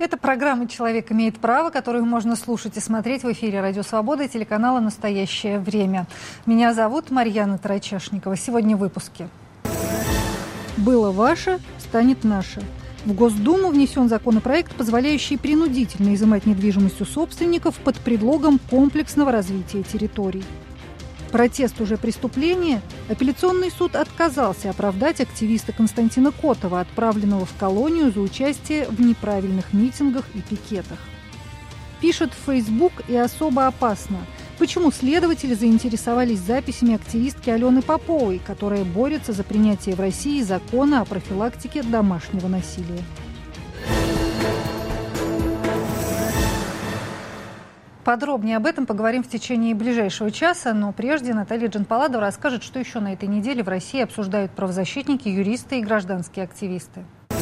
Это программа «Человек имеет право», которую можно слушать и смотреть в эфире «Радио Свобода» и телеканала «Настоящее время». Меня зовут Марьяна Тарачешникова. Сегодня в выпуске. «Было ваше, станет наше». В Госдуму внесен законопроект, позволяющий принудительно изымать недвижимость у собственников под предлогом комплексного развития территорий. Протест уже преступление? Апелляционный суд отказался оправдать активиста Константина Котова, отправленного в колонию за участие в неправильных митингах и пикетах. Пишет в Facebook и особо опасно. Почему следователи заинтересовались записями активистки Алены Поповой, которая борется за принятие в России закона о профилактике домашнего насилия? Подробнее об этом поговорим в течение ближайшего часа, но прежде Наталья Джанпаладова расскажет, что еще на этой неделе в России обсуждают правозащитники, юристы и гражданские активисты.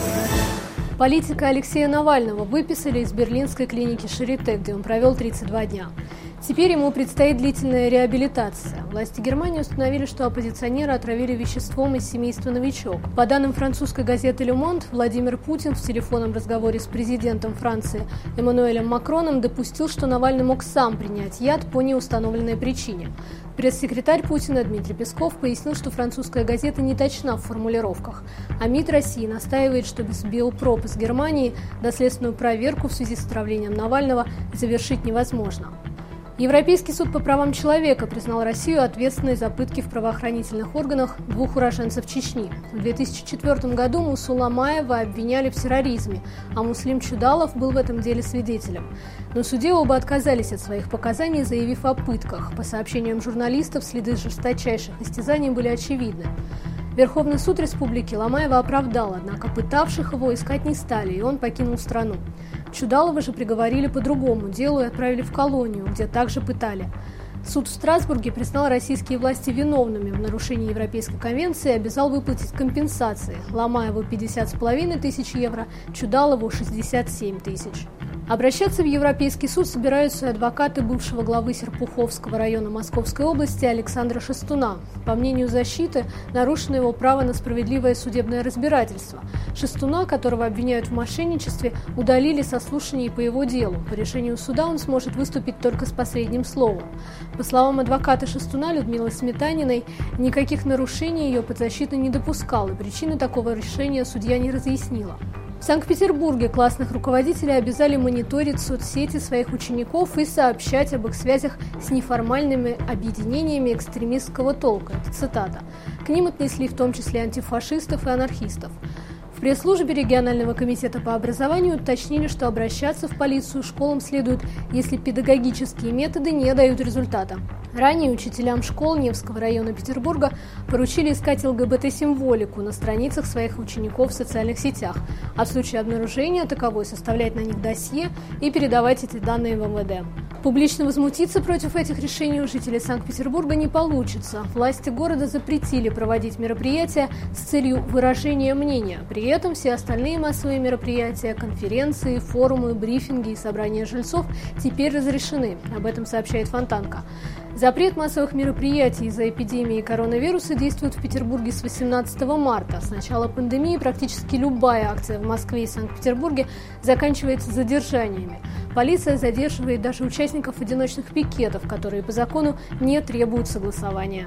Политика Алексея Навального выписали из берлинской клиники Шарите, где он провел 32 дня. Теперь ему предстоит длительная реабилитация. Власти Германии установили, что оппозиционера отравили веществом из семейства «Новичок». По данным французской газеты «Ле Монд», Владимир Путин в телефонном разговоре с президентом Франции Эммануэлем Макроном допустил, что Навальный мог сам принять яд по неустановленной причине. Пресс-секретарь Путина Дмитрий Песков пояснил, что французская газета не точна в формулировках, а МИД России настаивает, что без биопроб из Германии доследственную проверку в связи с отравлением Навального завершить невозможно. Европейский суд по правам человека признал Россию ответственной за пытки в правоохранительных органах двух уроженцев Чечни. В 2004 году Мусу Ламаева обвиняли в терроризме, а Муслим Чудалов был в этом деле свидетелем. Но в суде оба отказались от своих показаний, заявив о пытках. По сообщениям журналистов, следы жесточайших истязаний были очевидны. Верховный суд республики Ламаева оправдал, однако пытавших его искать не стали, и он покинул страну. Чудалова же приговорили по другому делу и отправили в колонию, где также пытали. Суд в Страсбурге признал российские власти виновными в нарушении Европейской конвенции и обязал выплатить компенсации. Ламаеву 50,5 тысяч евро, Чудалову 67 тысяч. Обращаться в Европейский суд собираются адвокаты бывшего главы Серпуховского района Московской области Александра Шестуна. По мнению защиты, нарушено его право на справедливое судебное разбирательство. Шестуна, которого обвиняют в мошенничестве, удалили со слушаний по его делу. По решению суда он сможет выступить только с последним словом. По словам адвоката Шестуна Людмилы Сметаниной, никаких нарушений ее подзащитный не допускал, и причины такого решения судья не разъяснила. В Санкт-Петербурге классных руководителей обязали мониторить соцсети своих учеников и сообщать об их связях с неформальными объединениями экстремистского толка. Это цитата. К ним отнесли в том числе антифашистов и анархистов. В пресс-службе регионального комитета по образованию уточнили, что обращаться в полицию школам следует, если педагогические методы не дают результата. Ранее учителям школ Невского района Петербурга поручили искать ЛГБТ-символику на страницах своих учеников в социальных сетях, а в случае обнаружения таковой составлять на них досье и передавать эти данные в МВД. Публично возмутиться против этих решений у жителей Санкт-Петербурга не получится. Власти города запретили проводить мероприятия с целью выражения мнения. При этом все остальные массовые мероприятия, конференции, форумы, брифинги и собрания жильцов теперь разрешены. Об этом сообщает Фонтанка. Запрет массовых мероприятий из-за эпидемии коронавируса действует в Петербурге с 18 марта. С начала пандемии практически любая акция в Москве и Санкт-Петербурге заканчивается задержаниями. Полиция задерживает даже участников одиночных пикетов, которые по закону не требуют согласования.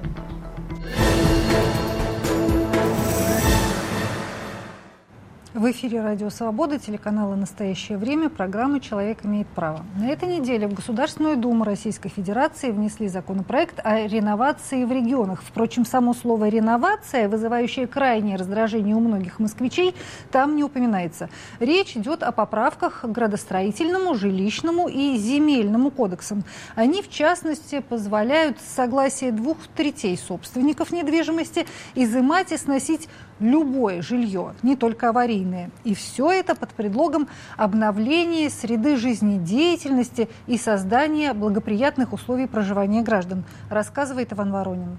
В эфире «Радио Свобода», телеканала «Настоящее время», программы «Человек имеет право». На этой неделе в Государственную Думу Российской Федерации внесли законопроект о реновации в регионах. Впрочем, само слово «реновация», вызывающее крайнее раздражение у многих москвичей, там не упоминается. Речь идет о поправках к градостроительному, жилищному и земельному кодексам. Они, в частности, позволяют с согласия 2/3 собственников недвижимости изымать и сносить любое жилье, не только аварийное. И все это под предлогом обновления среды жизнедеятельности и создания благоприятных условий проживания граждан, рассказывает Иван Воронин.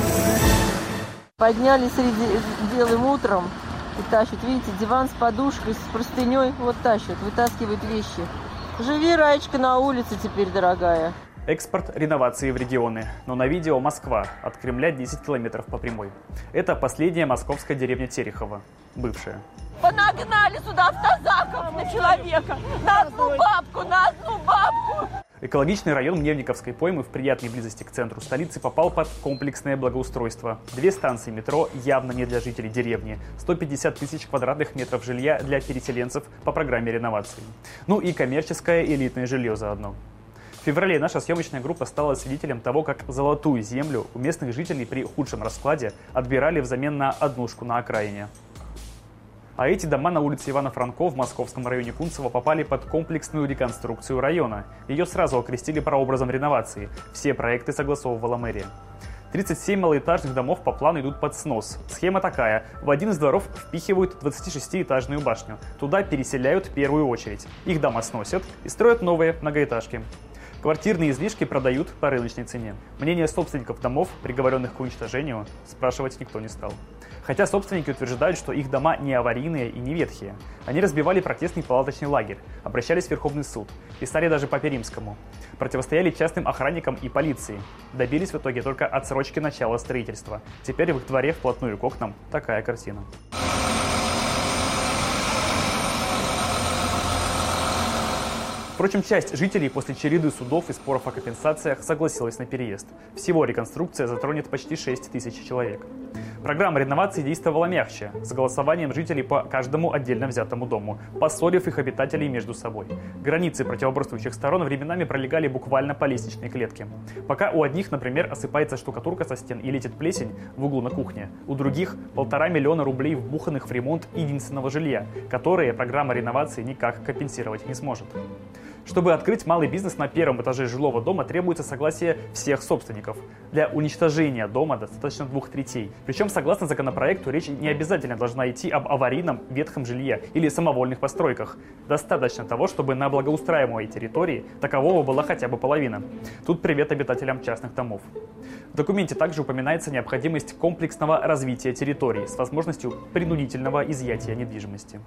Подняли белым утром и тащат. Видите, диван с подушкой, с простыней. Вот тащат, вытаскивают вещи. Живи, Раечка, на улице теперь, дорогая. Экспорт реновации в регионы. Но на видео Москва. От Кремля 10 километров по прямой. Это последняя московская деревня Терехово. Бывшая. Понагнали сюда автозаков на человека. На одну бабку, на одну бабку. Экологичный район Мневниковской поймы в приятной близости к центру столицы попал под комплексное благоустройство. 2 станции метро явно не для жителей деревни. 150 тысяч квадратных метров жилья для переселенцев по программе реновации. Ну и коммерческое элитное жилье заодно. В феврале наша съемочная группа стала свидетелем того, как золотую землю у местных жителей при худшем раскладе отбирали взамен на однушку на окраине. А эти дома на улице Ивана Франко в московском районе Кунцево попали под комплексную реконструкцию района. Ее сразу окрестили прообразом реновации. Все проекты согласовывала мэрия. 37 малоэтажных домов по плану идут под снос. Схема такая. В один из дворов впихивают 26-этажную башню. Туда переселяют в первую очередь. Их дома сносят и строят новые многоэтажки. Квартирные излишки продают по рыночной цене. Мнение собственников домов, приговоренных к уничтожению, спрашивать никто не стал. Хотя собственники утверждают, что их дома не аварийные и не ветхие. Они разбивали протестный палаточный лагерь, обращались в Верховный суд, писали даже Папе Римскому. Противостояли частным охранникам и полиции. Добились в итоге только отсрочки начала строительства. Теперь в их дворе вплотную к окнам такая картина. Впрочем, часть жителей после череды судов и споров о компенсациях согласилась на переезд. Всего реконструкция затронет почти 6 тысяч человек. Программа реновации действовала мягче, с голосованием жителей по каждому отдельно взятому дому, поссорив их обитателей между собой. Границы противоборствующих сторон временами пролегали буквально по лестничной клетке. Пока у одних, например, осыпается штукатурка со стен и летит плесень в углу на кухне, у других 1,5 миллиона рублей вбуханных в ремонт единственного жилья, которые программа реновации никак компенсировать не сможет. Чтобы открыть малый бизнес на первом этаже жилого дома, требуется согласие всех собственников. Для уничтожения дома достаточно 2/3. Причем, согласно законопроекту, речь не обязательно должна идти об аварийном ветхом жилье или самовольных постройках. Достаточно того, чтобы на благоустраиваемой территории такового была хотя бы половина. Тут привет обитателям частных домов. В документе также упоминается необходимость комплексного развития территории с возможностью принудительного изъятия недвижимости.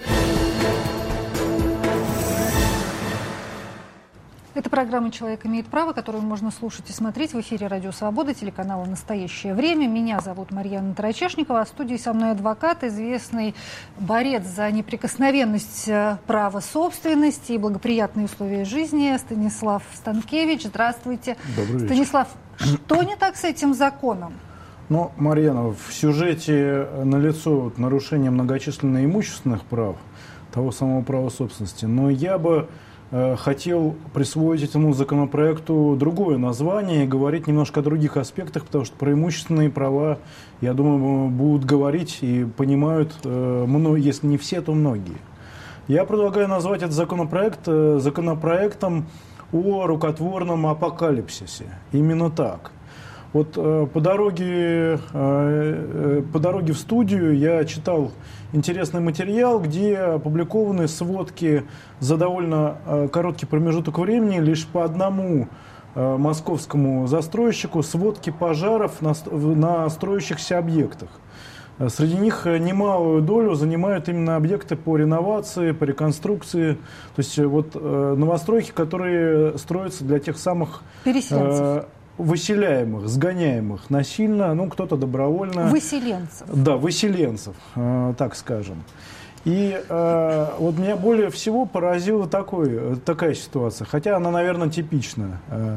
Это программа «Человек имеет право», которую можно слушать и смотреть в эфире «Радио Свобода», телеканала «Настоящее время». Меня зовут Марьяна Тарачешникова, а в студии со мной адвокат, известный борец за неприкосновенность права собственности и благоприятные условия жизни Станислав Станкевич. Здравствуйте. Добрый вечер. Станислав, что не так с этим законом? Ну, Марьяна, в сюжете налицо нарушение многочисленных имущественных прав, того самого права собственности, но я бы хотел присвоить этому законопроекту другое название и говорить немножко о других аспектах, потому что про имущественные права, я думаю, будут говорить и понимают, если не все, то многие. Я предлагаю назвать этот законопроект законопроектом о рукотворном апокалипсисе. Именно так. Вот по дороге в студию я читал интересный материал, где опубликованы сводки за довольно короткий промежуток времени лишь по одному московскому застройщику, сводки пожаров на строящихся объектах. Среди них немалую долю занимают именно объекты по реновации, по реконструкции, то есть вот новостройки, которые строятся для тех самых переселенцев. Выселяемых, сгоняемых насильно, ну, кто-то добровольно. Выселенцев. Да, выселенцев, так скажем. И вот меня более всего поразила такая ситуация, хотя она, наверное, типична.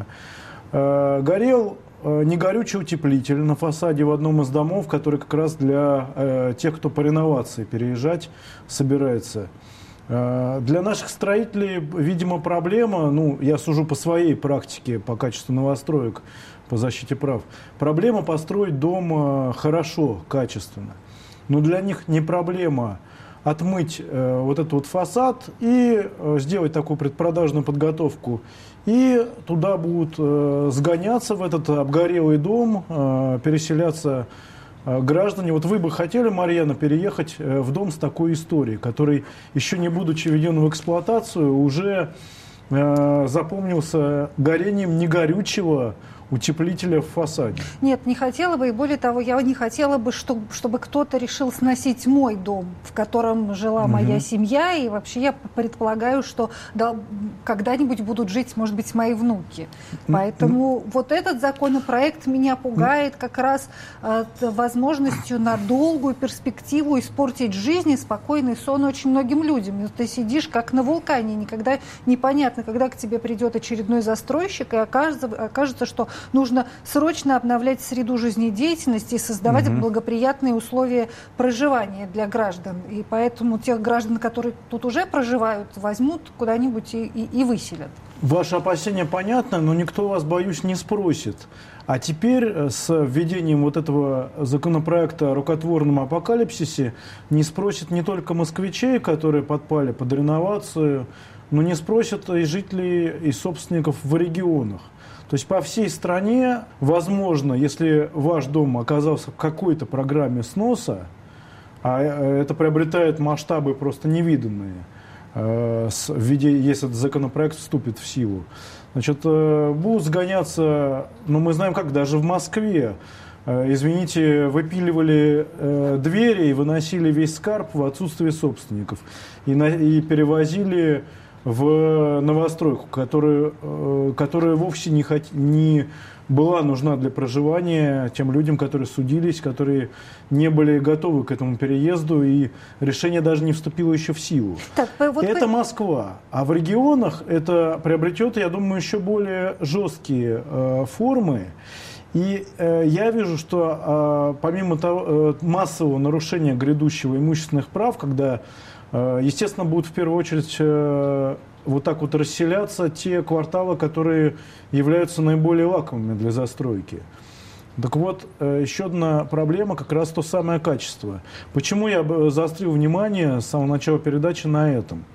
Горел негорючий утеплитель на фасаде в одном из домов, который как раз для тех, кто по реновации переезжать собирается. Для наших строителей, видимо, проблема, ну, я сужу по своей практике по качеству новостроек, по защите прав, проблема построить дом хорошо, качественно. Но для них не проблема отмыть вот этот вот фасад и сделать такую предпродажную подготовку. И туда будут сгоняться в этот обгорелый дом, переселяться граждане. Вот вы бы хотели, Марьяна, переехать в дом с такой историей, который, еще не будучи введен в эксплуатацию, уже запомнился горением негорючего утеплителя в фасаде. Нет, не хотела бы, и более того, я не хотела бы, чтобы кто-то решил сносить мой дом, в котором жила моя семья, и вообще я предполагаю, что когда-нибудь будут жить, может быть, мои внуки. Поэтому вот этот законопроект меня пугает как раз возможностью на долгую перспективу испортить жизнь и спокойный сон очень многим людям. И ты сидишь как на вулкане, никогда непонятно, когда к тебе придет очередной застройщик, и окажется, что нужно срочно обновлять среду жизнедеятельности и создавать благоприятные условия проживания для граждан. И поэтому тех граждан, которые тут уже проживают, возьмут куда-нибудь и выселят. Ваши опасения понятны, но никто вас, боюсь, не спросит. А теперь с введением вот этого законопроекта о рукотворном апокалипсисе не спросят не только москвичей, которые подпали под реновацию, но не спросят и жителей, и собственников в регионах. То есть по всей стране, возможно, если ваш дом оказался в какой-то программе сноса, а это приобретает масштабы просто невиданные, если этот законопроект вступит в силу, значит, будут сгоняться, мы знаем как, даже в Москве, извините, выпиливали двери и выносили весь скарб в отсутствие собственников и перевозили в новостройку, которая вовсе не была нужна для проживания тем людям, которые судились, которые не были готовы к этому переезду, и решение даже не вступило еще в силу. Это Москва. А в регионах это приобретет, я думаю, еще более жесткие формы. И я вижу, что помимо того, массового нарушения грядущего имущественных прав, когда, естественно, будут в первую очередь вот так вот расселяться те кварталы, которые являются наиболее лакомыми для застройки. Так вот, еще одна проблема, как раз то самое качество. Почему я заострил внимание с самого начала передачи на этом?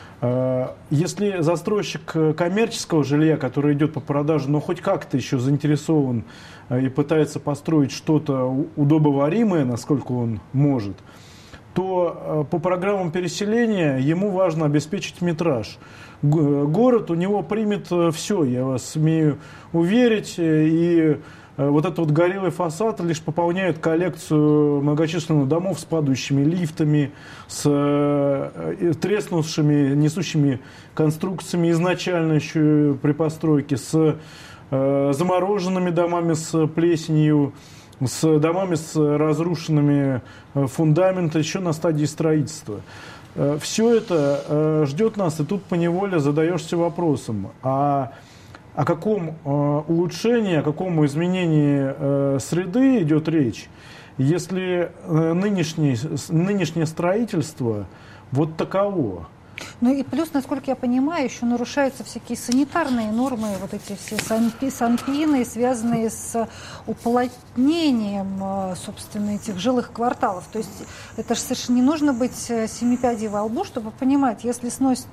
Если застройщик коммерческого жилья, который идет по продаже, но хоть как-то еще заинтересован и пытается построить что-то удобоваримое, насколько он может, то по программам переселения ему важно обеспечить метраж. Город у него примет все, я вас смею уверить, и вот этот вот горелый фасад лишь пополняет коллекцию многочисленных домов с падающими лифтами, с треснувшими несущими конструкциями изначально еще при постройке, с замороженными домами с плесенью, с домами с разрушенными фундаментами еще на стадии строительства. Все это ждет нас, и тут поневоле задаешься вопросом, о каком улучшении, о каком изменении среды идет речь, если нынешнее строительство вот таково. Ну и плюс, насколько я понимаю, еще нарушаются всякие санитарные нормы, вот эти все санпины, связанные с уплотнением, собственно, этих жилых кварталов. То есть это же совершенно не нужно быть семипядей во лбу, чтобы понимать, если сносят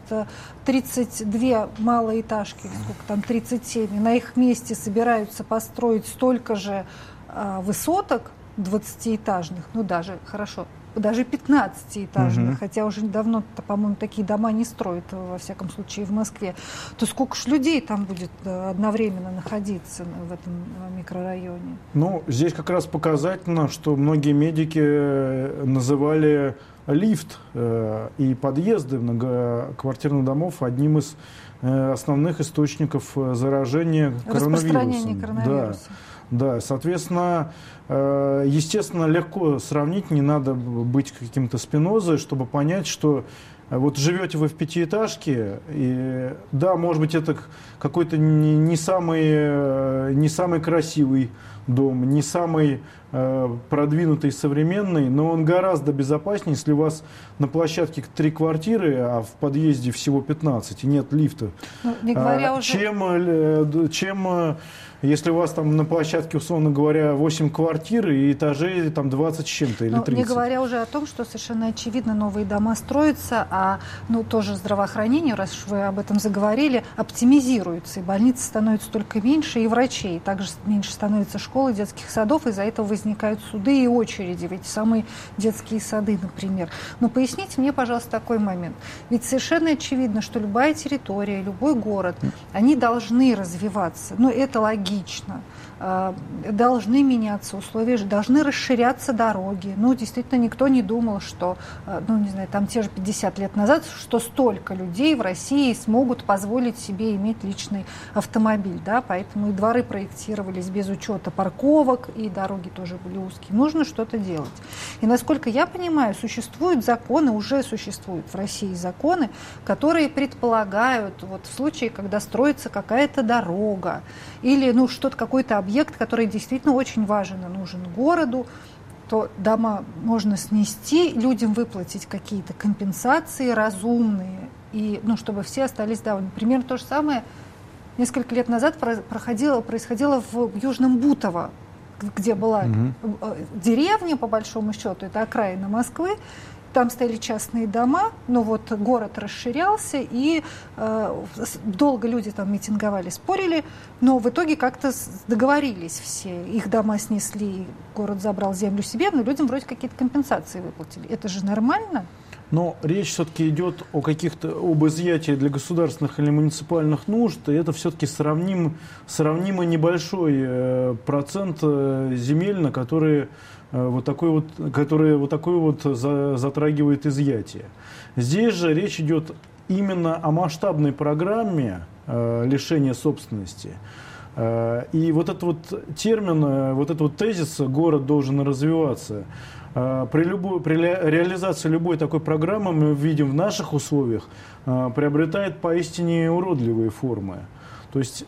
32 малоэтажки, сколько там, 37, и на их месте собираются построить столько же высоток 20-этажных, даже 15-этажных, хотя уже давно, по-моему, такие дома не строят, во всяком случае, в Москве, то сколько ж людей там будет одновременно находиться в этом микрорайоне? Здесь как раз показательно, что многие медики называли лифт и подъезды многоквартирных домов одним из основных источников заражения распространения коронавируса. Да, соответственно, естественно, легко сравнить, не надо быть каким-то Спинозой, чтобы понять, что вот живете вы в пятиэтажке, и да, может быть, это какой-то не самый красивый дом, не самый продвинутый, современный, но он гораздо безопаснее, если у вас на площадке 3 квартиры, а в подъезде всего 15, и нет лифта. Чем если у вас там на площадке, условно говоря, 8 квартир и этажей там 20 с чем-то или 30. Не говоря уже о том, что совершенно очевидно новые дома строятся, а тоже здравоохранение, раз уж вы об этом заговорили, оптимизируется, и больниц становится только меньше, и врачей. Также меньше становится школ школ и детских садов, из-за этого возникают суды и очереди в эти самые детские сады, например. Но поясните мне, пожалуйста, такой момент. Ведь совершенно очевидно, что любая территория, любой город, они должны развиваться. Ну, это логично. Должны меняться условия, должны расширяться дороги. Ну, действительно, никто не думал, что, ну, не знаю, там те же 50 лет назад, что столько людей в России смогут позволить себе иметь личный автомобиль, да, поэтому и дворы проектировались без учета парковок, и дороги тоже были узкие. Нужно что-то делать. И, насколько я понимаю, существуют законы, уже существуют в России законы, которые предполагают, вот в случае, когда строится какая-то дорога, или, ну, что-то, какой-то объект, который действительно очень важен и нужен городу, то дома можно снести, людям выплатить какие-то компенсации разумные, и, ну, чтобы все остались довольны. Примерно то же самое несколько лет назад происходило в Южном Бутово, где была деревня, по большому счету, это окраина Москвы. Там стояли частные дома, но вот город расширялся, и долго люди там митинговали, спорили, но в итоге как-то договорились все. Их дома снесли, город забрал землю себе, но людям вроде какие-то компенсации выплатили. Это же нормально? Но речь все-таки идет об изъятии для государственных или муниципальных нужд, и это все-таки сравнимо небольшой процент земель, на которые который затрагивает изъятие. Здесь же речь идет именно о масштабной программе лишения собственности. И вот этот вот термин, вот этот вот тезис «город должен развиваться», при реализации любой такой программы, мы видим в наших условиях, приобретает поистине уродливые формы. То есть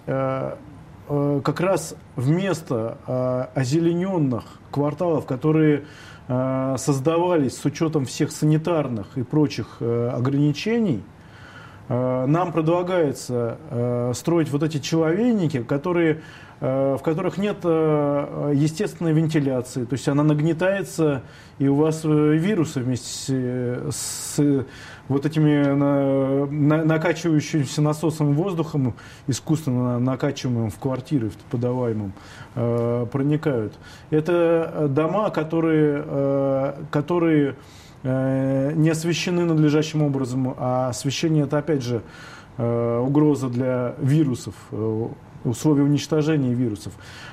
как раз вместо озелененных кварталов, которые создавались с учетом всех санитарных и прочих ограничений, нам предлагается строить вот эти человейники, в которых нет естественной вентиляции, то есть она нагнетается, и у вас вирусы вместе с вот этими накачивающимся насосом воздухом, искусственно накачиваемым в квартиры, подаваемым, проникают. Это дома, которые не освещены надлежащим образом, а освещение — это, опять же, угроза для вирусов, условия уничтожения вирусов.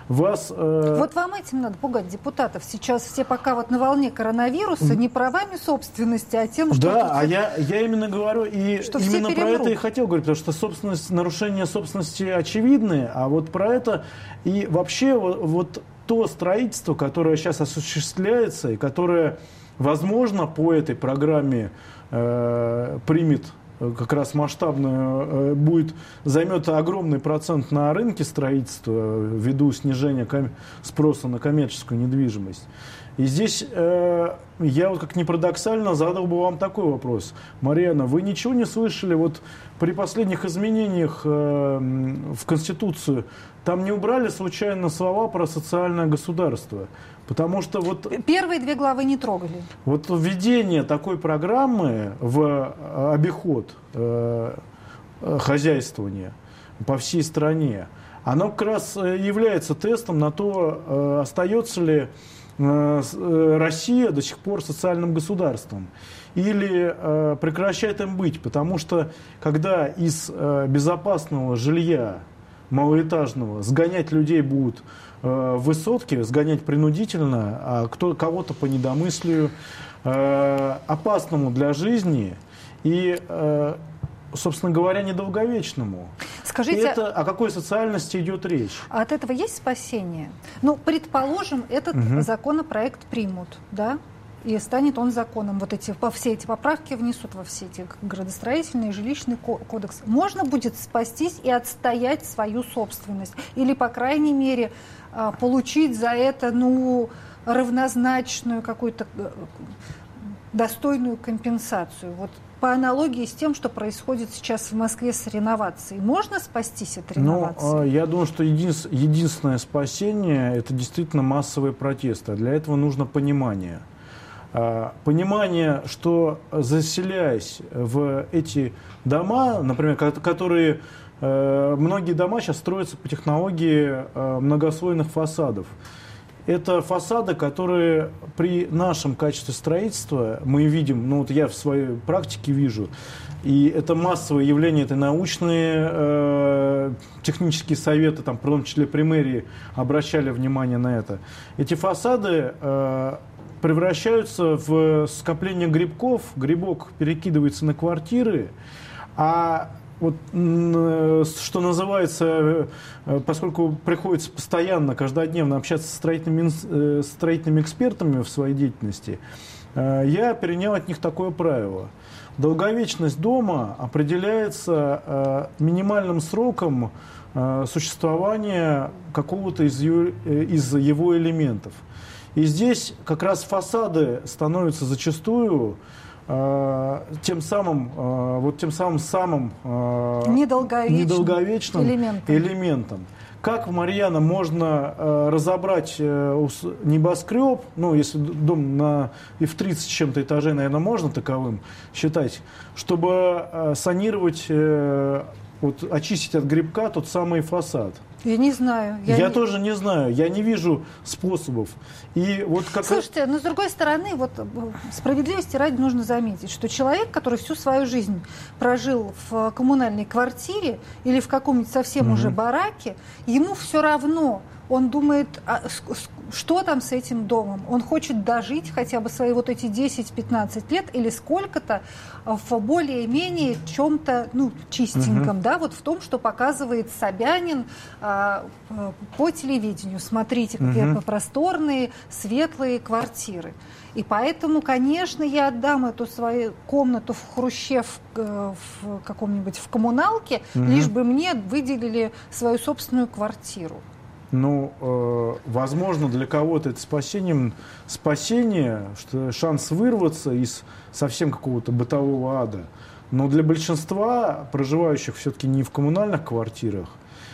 Вот вам этим надо пугать депутатов. Сейчас все пока вот на волне коронавируса не правами собственности, а тем, что... Да, я именно говорю, и именно про это и хотел говорить, потому что нарушения собственности очевидны, а вот про это и вообще вот то строительство, которое сейчас осуществляется и которое, возможно, по этой программе примет как раз масштабную, займет огромный процент на рынке строительства ввиду снижения спроса на коммерческую недвижимость. И здесь я вот как ни парадоксально задал бы вам такой вопрос. Марьяна, вы ничего не слышали вот при последних изменениях в Конституцию? Там не убрали случайно слова про социальное государство? Потому что вот... Первые две главы не трогали. Вот введение такой программы в обиход хозяйствования по всей стране, оно как раз является тестом на то, остается ли Россия до сих пор социальным государством или прекращает им быть. Потому что когда из безопасного жилья малоэтажного сгонять людей будут в высотки, сгонять принудительно, а кого-то по недомыслию, опасному для жизни и, собственно говоря, недолговечному. Скажите, о какой социальности идет речь? А от этого есть спасение? Ну, предположим, этот законопроект примут, да? И станет он законом. Все эти поправки внесут во все эти градостроительные, жилищный кодекс. Можно будет спастись и отстоять свою собственность? Или, по крайней мере, получить за это, равнозначную какую-то достойную компенсацию? Вот по аналогии с тем, что происходит сейчас в Москве с реновацией. Можно спастись от реновации? Я думаю, что единственное спасение – это действительно массовые протесты. А для этого нужно понимание. Понимание, что заселяясь в эти дома, например, которые многие дома сейчас строятся по технологии многослойных фасадов. Это фасады, которые при нашем качестве строительства мы видим, ну вот я в своей практике вижу, и это массовое явление, это научные технические советы, там, в том числе при мэрии, обращали внимание на это. Эти фасады превращаются в скопление грибков, грибок перекидывается на квартиры, а вот, что называется, поскольку приходится постоянно, каждодневно общаться с строительными экспертами в своей деятельности, я перенял от них такое правило. Долговечность дома определяется минимальным сроком существования какого-то из его элементов. И здесь как раз фасады становятся зачастую тем самым недолговечным элементом. Как в Марьяна можно разобрать небоскреб, ну, если дом и в 30 с чем-то этажей, наверное, можно таковым считать, чтобы санировать, очистить от грибка тот самый фасад? Я не знаю. Я тоже не знаю. Я не вижу способов. И вот как... Слушайте, но с другой стороны, вот справедливости ради нужно заметить, что человек, который всю свою жизнь прожил в коммунальной квартире или в каком-нибудь совсем уже бараке, ему все равно. Он думает, что там с этим домом? Он хочет дожить хотя бы свои вот эти 10-15 лет или сколько-то в более-менее чем-то, чистеньком, да, вот в том, что показывает Собянин по телевидению. Смотрите, какие просторные, светлые квартиры. И поэтому, конечно, я отдам эту свою комнату в Хрущев в каком-нибудь в коммуналке, лишь бы мне выделили свою собственную квартиру. Возможно, для кого-то это спасение, что шанс вырваться из совсем какого-то бытового ада. Но для большинства проживающих все-таки не в коммунальных квартирах,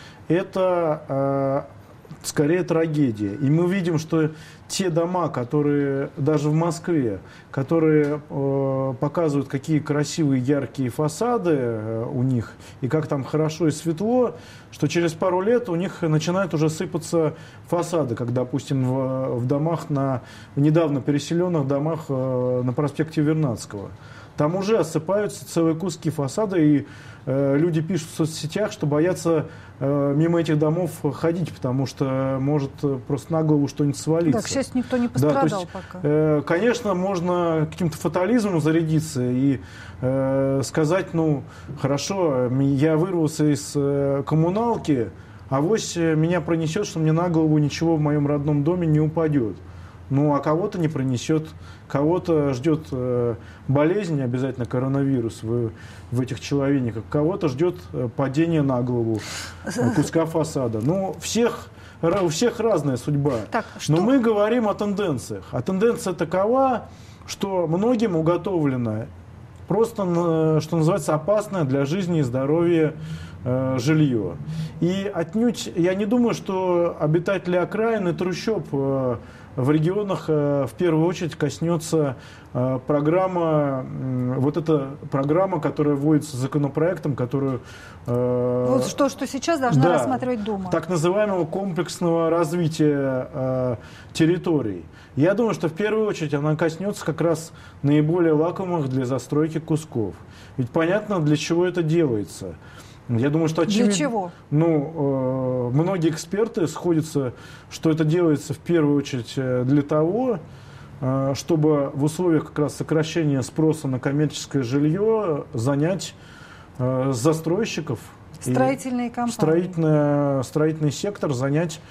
это скорее трагедия. И мы видим, что те дома, которые даже в Москве, которые показывают, какие красивые, яркие фасады у них, и как там хорошо и светло, что через пару лет у них начинают уже сыпаться фасады, как, допустим, в домах, в недавно переселенных домах на проспекте Вернадского. Там уже осыпаются целые куски фасада, и люди пишут в соцсетях, что боятся мимо этих домов ходить, потому что может просто на голову что-нибудь свалиться. Да, к счастью, никто не пострадал пока. Конечно, можно каким-то фатализмом зарядиться и сказать, хорошо, я вырвался из коммуналки, авось меня пронесет, что мне на голову ничего в моем родном доме не упадет. А кого-то не пронесет, кого-то ждет болезнь, обязательно коронавирус в этих человейниках, кого-то ждет падение на голову куска фасада. У всех разная судьба. Но мы говорим о тенденциях. А тенденция такова, что многим уготовлено просто, что называется, опасное для жизни и здоровья жилье. И отнюдь, я не думаю, что обитатели окраин и трущоб в регионах в первую очередь коснется программа, эта программа, которая вводится законопроектом, которую... Вот что сейчас должна рассматривать Дума. Так называемого комплексного развития территорий. Я думаю, что в первую очередь она коснется как раз наиболее лакомых для застройки кусков. Ведь понятно, для чего это делается. Я думаю, что Для чего? Многие эксперты сходятся, что это делается в первую очередь для того, чтобы в условиях как раз сокращения спроса на коммерческое жилье занять застройщиков. Строительные компании. Строительный сектор занять.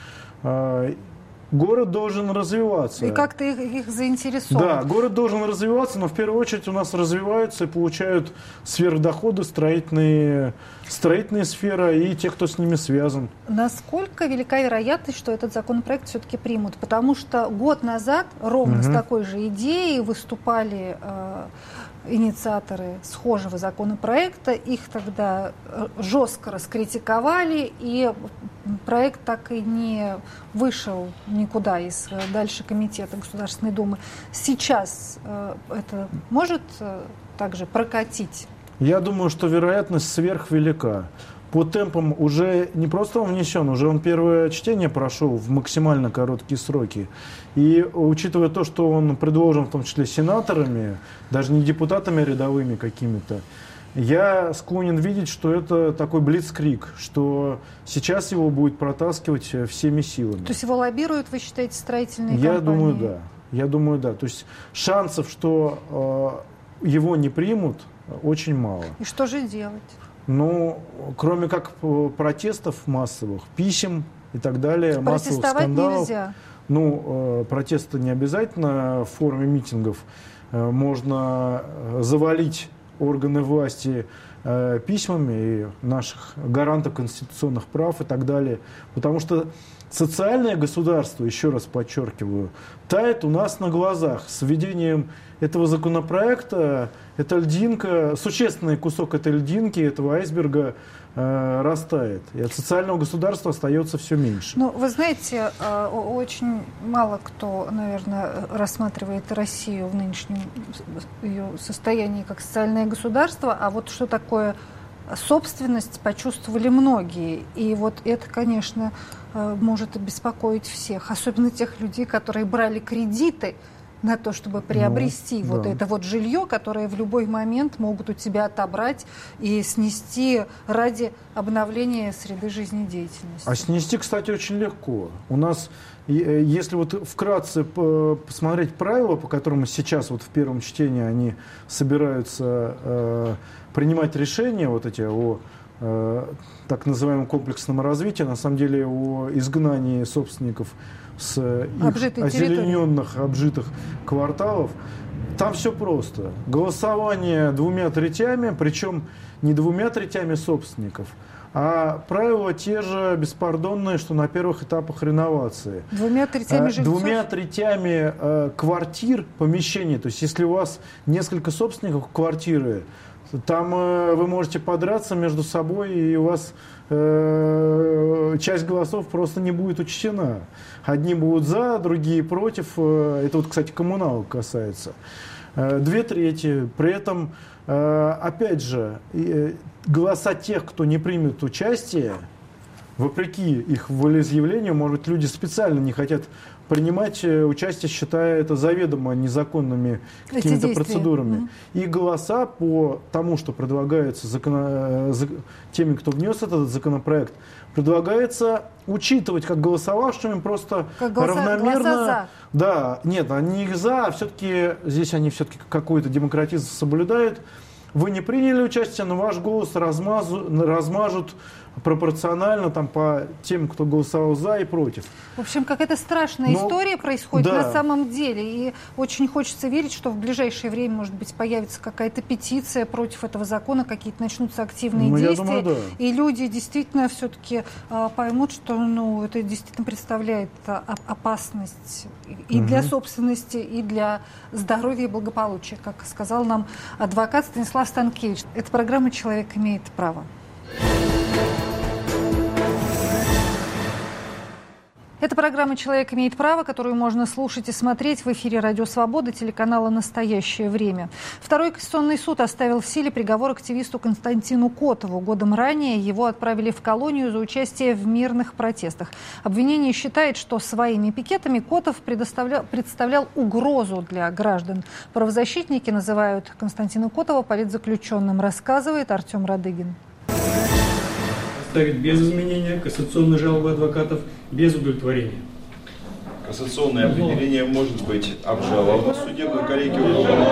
Город должен развиваться. И как ты их заинтересован? Да, город должен развиваться, но в первую очередь у нас развиваются и получают сверхдоходы строительные сферы и те, кто с ними связан. Насколько велика вероятность, что этот законопроект все-таки примут? Потому что год назад ровно с такой же идеей выступали инициаторы схожего законопроекта. Их тогда жестко раскритиковали, и проект так и не вышел никуда дальше комитета Государственной Думы. Сейчас это может также прокатить? Я думаю, что вероятность сверхвелика. по темпам уже не просто он внесен, уже он первое чтение прошел в максимально короткие сроки. И учитывая то, что он предложен в том числе сенаторами, даже не депутатами рядовыми какими-то, я склонен видеть, что это такой блицкриг, что сейчас его будет протаскивать всеми силами. То есть его лоббируют, вы считаете, строительные компании? Я думаю, да. То есть шансов, что его не примут, очень мало. И что же делать? Ну, кроме как протестов массовых, писем и так далее, массовых скандалов. Нельзя. Ну, протесты не обязательно в форме митингов. Можно завалить органы власти письмами и наших гарантов конституционных прав и так далее. Потому что социальное государство, еще раз подчеркиваю, тает у нас на глазах. С введением этого законопроекта эта льдинка, существенный кусок этой льдинки, этого айсберга растает. И от социального государства остается все меньше. Ну, вы знаете, очень мало кто, наверное, рассматривает Россию в нынешнем ее состоянии как социальное государство, а вот что такое собственность, почувствовали многие. И вот это, конечно, может беспокоить всех, особенно тех людей, которые брали кредиты на то, чтобы приобрести вот это вот жилье, которое в любой момент могут у тебя отобрать и снести ради обновления среды жизнедеятельности. А снести, кстати, очень легко. У нас, если вот вкратце посмотреть правила, по которым сейчас вот в первом чтении они собираются принимать решения вот эти о так называемом комплексном развитии, на самом деле о изгнании собственников с их озелененных, обжитых кварталов. Там все просто. Голосование 2/3, причем не 2/3 собственников, а правила те же беспардонные, что на первых этапах реновации. 2/3 жильцов? 2/3 квартир, помещений. То есть если у вас несколько собственников квартиры, там вы можете подраться между собой, и у вас часть голосов просто не будет учтена. Одни будут за, другие против. Это вот, кстати, коммуналок касается. 2/3. При этом, опять же, голоса тех, кто не примет участие, вопреки их волеизъявлению, может быть, люди специально не хотят принимать участие, считая это заведомо незаконными какими-то процедурами. И голоса по тому, что предлагается теми, кто внес этот законопроект, предлагается учитывать как голосовавшими просто равномерно. Голоса за. Да, нет, они их за, а все-таки здесь они все-таки какой-то демократизм соблюдают. Вы не приняли участие, но ваш голос размажут пропорционально там, по тем, кто голосовал за и против. В общем, какая-то страшная история происходит на самом деле. И очень хочется верить, что в ближайшее время, может быть, появится какая-то петиция против этого закона, какие-то начнутся активные действия. Я думаю, да. И люди действительно все-таки поймут, что это действительно представляет опасность и для собственности, и для здоровья и благополучия, как сказал нам адвокат Станислав Станкевич. Эта программа «Человек имеет право». Это программа «Человек имеет право», которую можно слушать и смотреть в эфире «Радио Свобода» телеканала «Настоящее время». Второй Конституционный суд оставил в силе приговор активисту Константину Котову. Годом ранее его отправили в колонию за участие в мирных протестах. Обвинение считает, что своими пикетами Котов представлял угрозу для граждан. Правозащитники называют Константина Котова политзаключенным, рассказывает Артем Радыгин. Ставить без изменения, кассационной жалобы адвокатов без удовлетворения. Кассационное определение может быть обжаловано в судебной коллегии.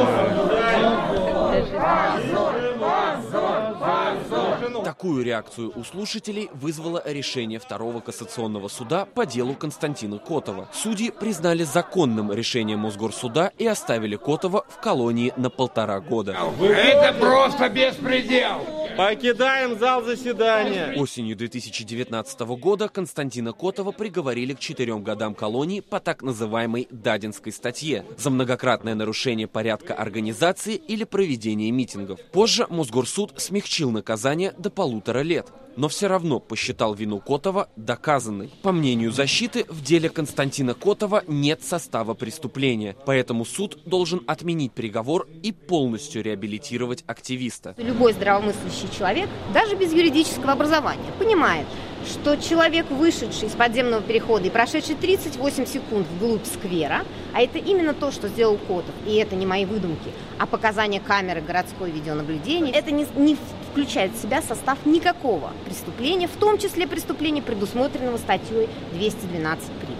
Такую реакцию у слушателей вызвало решение Второго кассационного суда по делу Константина Котова. Судьи признали законным решение Мосгорсуда и оставили Котова в колонии на 1,5 года. Это просто беспредел! Покидаем зал заседания. Осенью 2019 года Константина Котова приговорили к 4 годам колонии по так называемой Дадинской статье за многократное нарушение порядка организации или проведения митингов. Позже Мосгорсуд смягчил наказание до 1,5 лет. но все равно посчитал вину Котова доказанной. По мнению защиты, в деле Константина Котова нет состава преступления, поэтому суд должен отменить приговор и полностью реабилитировать активиста. Любой здравомыслящий человек, даже без юридического образования, понимает, что человек, вышедший из подземного перехода и прошедший 38 секунд вглубь сквера, а это именно то, что сделал Котов, и это не мои выдумки, а показания камеры городской видеонаблюдения, это не включает в себя состав никакого преступления, в том числе преступления, предусмотренного статьей 212 ПРИ.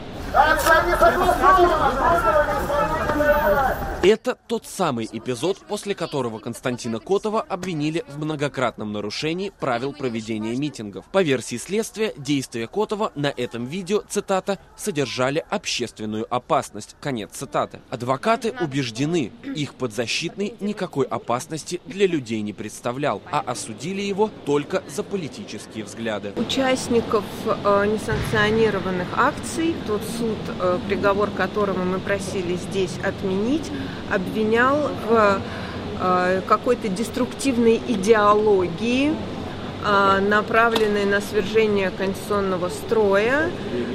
Это тот самый эпизод, после которого Константина Котова обвинили в многократном нарушении правил проведения митингов. По версии следствия, действия Котова на этом видео, цитата, «содержали общественную опасность». Конец цитаты. Адвокаты убеждены, их подзащитный никакой опасности для людей не представлял, а осудили его только за политические взгляды. Участников несанкционированных акций тот суд, приговор которому мы просили здесь отменить, обвинял в какой-то деструктивной идеологии, направленной на свержение конституционного строя,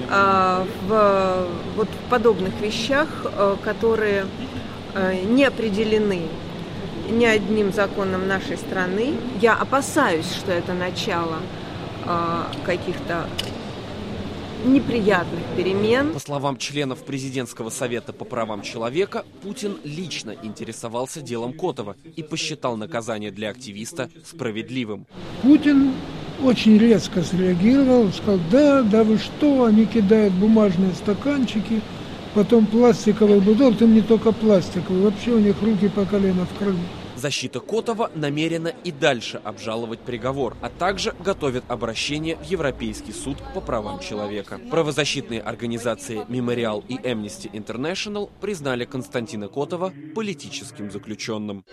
в подобных вещах, которые не определены ни одним законом нашей страны. Я опасаюсь, что это начало каких-то неприятных перемен. По словам членов Президентского совета по правам человека, Путин лично интересовался делом Котова и посчитал наказание для активиста справедливым. Путин очень резко среагировал, сказал: да вы что, они кидают бумажные стаканчики, потом пластиковые бутылки, не только пластиковые, вообще у них руки по колено в крови. Защита Котова намерена и дальше обжаловать приговор, а также готовит обращение в Европейский суд по правам человека. Правозащитные организации «Мемориал» и Amnesty International признали Константина Котова политическим заключенным.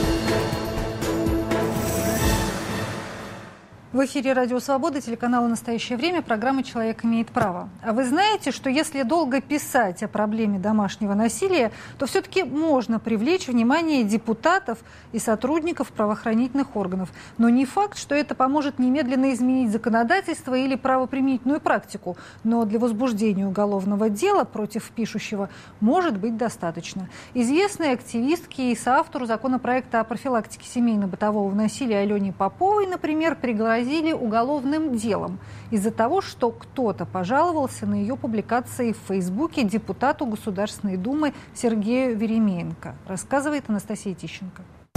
В эфире «Радио Свобода», телеканала «Настоящее время», программа «Человек имеет право». А вы знаете, что если долго писать о проблеме домашнего насилия, то все-таки можно привлечь внимание депутатов и сотрудников правоохранительных органов. Но не факт, что это поможет немедленно изменить законодательство или правоприменительную практику. Но для возбуждения уголовного дела против пишущего может быть достаточно. Известной активистке и соавтору законопроекта о профилактике семейно-бытового насилия Алене Поповой, например, пригрозили уголовным делом из-за того, что кто-то пожаловался на ее публикации в Фейсбуке депутату Государственной Думы Сергею Веремеенко, рассказывает Анастасия Тищенко.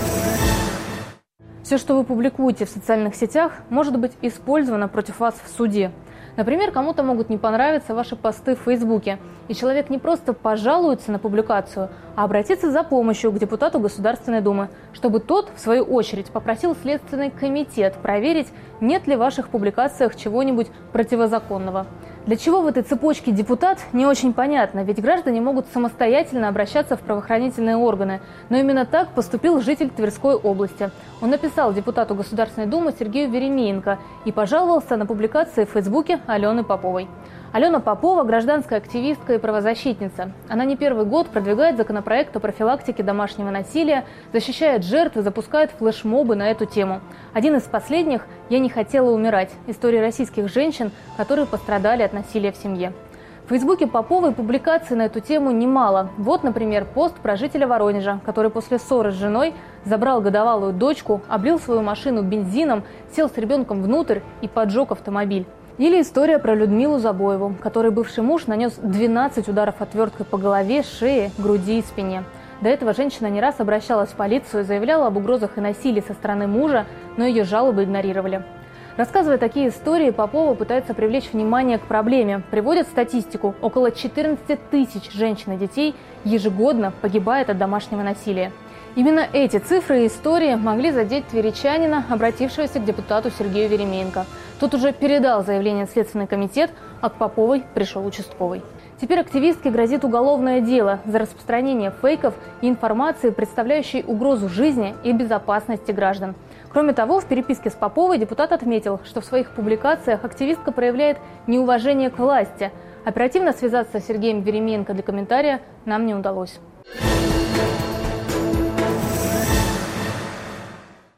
Все, что вы публикуете в социальных сетях, может быть использовано против вас в суде. Например, кому-то могут не понравиться ваши посты в Фейсбуке, и человек не просто пожалуется на публикацию, а обратится за помощью к депутату Государственной Думы, чтобы тот, в свою очередь, попросил Следственный комитет проверить, нет ли в ваших публикациях чего-нибудь противозаконного. Для чего в этой цепочке депутат, не очень понятно, ведь граждане могут самостоятельно обращаться в правоохранительные органы. Но именно так поступил житель Тверской области. Он написал депутату Государственной Думы Сергею Веремеенко и пожаловался на публикации в Фейсбуке Алены Поповой. Алена Попова – гражданская активистка и правозащитница. Она не первый год продвигает законопроект о профилактике домашнего насилия, защищает жертв и запускает флешмобы на эту тему. Один из последних «Я не хотела умирать» – история российских женщин, которые пострадали от насилия в семье. В Фейсбуке Поповой публикаций на эту тему немало. Вот, например, пост про жителя Воронежа, который после ссоры с женой забрал годовалую дочку, облил свою машину бензином, сел с ребенком внутрь и поджег автомобиль. Или история про Людмилу Забоеву, которой бывший муж нанес 12 ударов отверткой по голове, шее, груди и спине. До этого женщина не раз обращалась в полицию и заявляла об угрозах и насилии со стороны мужа, но ее жалобы игнорировали. Рассказывая такие истории, Попова пытается привлечь внимание к проблеме. Приводит статистику: около 14 тысяч женщин и детей ежегодно погибает от домашнего насилия. Именно эти цифры и истории могли задеть тверичанина, обратившегося к депутату Сергею Веремеенко. Тот уже передал заявление в Следственный комитет, а к Поповой пришел участковый. Теперь активистке грозит уголовное дело за распространение фейков и информации, представляющей угрозу жизни и безопасности граждан. Кроме того, в переписке с Поповой депутат отметил, что в своих публикациях активистка проявляет неуважение к власти. Оперативно связаться с Сергеем Веремеенко для комментария нам не удалось.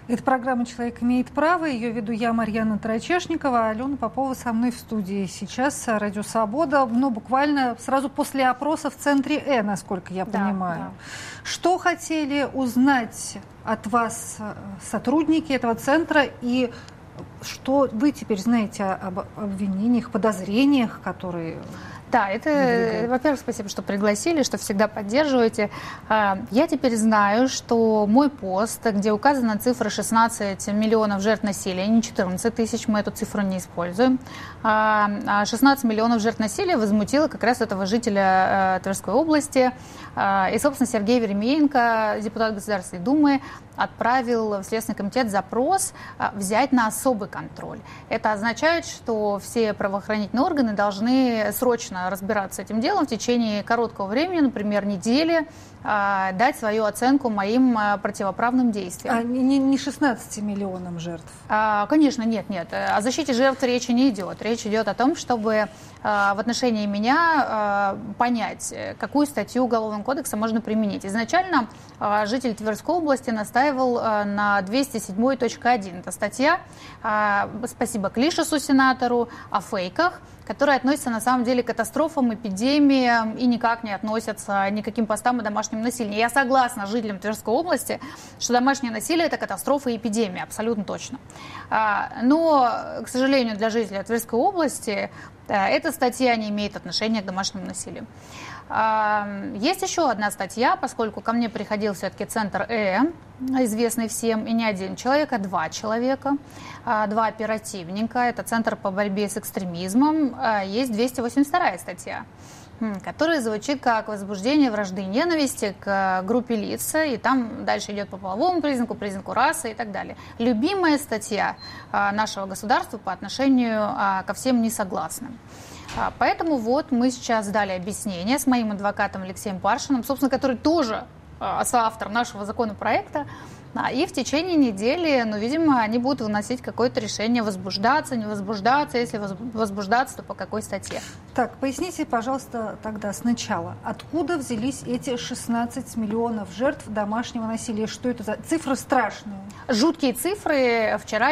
Это программа «Человек имеет право». Ее веду я, Марьяна Тарачешникова, а Алена Попова со мной в студии. Сейчас Радио Свобода, буквально сразу после опроса в центре насколько я понимаю. Да. Что хотели узнать от вас сотрудники этого центра и что вы теперь знаете об обвинениях, подозрениях, которые... Да, это, во-первых, спасибо, что пригласили, что всегда поддерживаете. Я теперь знаю, что мой пост, где указана цифра 16 миллионов жертв насилия, не 14 тысяч, мы эту цифру не используем, 16 миллионов жертв насилия возмутило как раз этого жителя Тверской области. И, собственно, Сергей Веремеенко, депутат Государственной Думы, отправил в Следственный комитет запрос взять на особый контроль. Это означает, что все правоохранительные органы должны срочно разбираться с этим делом в течение короткого времени, например, недели, дать свою оценку моим противоправным действиям. А не 16 миллионам жертв? Конечно, нет. О защите жертв речи не идет. Речь идет о том, чтобы в отношении меня понять, какую статью Уголовного кодекса можно применить. Изначально житель Тверской области настаивал на 207.1. Это статья, спасибо Клишесу, сенатору, о фейках, которые относятся на самом деле к катастрофам, эпидемиям и никак не относятся ни к каким постам о домашнем насилии. Я согласна с жителям Тверской области, что домашнее насилие – это катастрофа и эпидемия, абсолютно точно. Но, к сожалению, для жителей Тверской области эта статья не имеет отношения к домашнему насилию. Есть еще одна статья, поскольку ко мне приходил все-таки центр известный всем, и не один человек, а два человека, два оперативника. Это Центр по борьбе с экстремизмом. Есть 282 статья, которая звучит как возбуждение вражды и ненависти к группе лиц, и там дальше идет по половому признаку расы и так далее. Любимая статья нашего государства по отношению ко всем несогласным. Поэтому вот мы сейчас дали объяснение с моим адвокатом Алексеем Паршиным, собственно, который тоже соавтор нашего законопроекта. И в течение недели, видимо, они будут выносить какое-то решение, возбуждаться, не возбуждаться, если возбуждаться, то по какой статье. Так, поясните, пожалуйста, тогда сначала, откуда взялись эти 16 миллионов жертв домашнего насилия? Что это за цифры страшные? Жуткие цифры. Вчера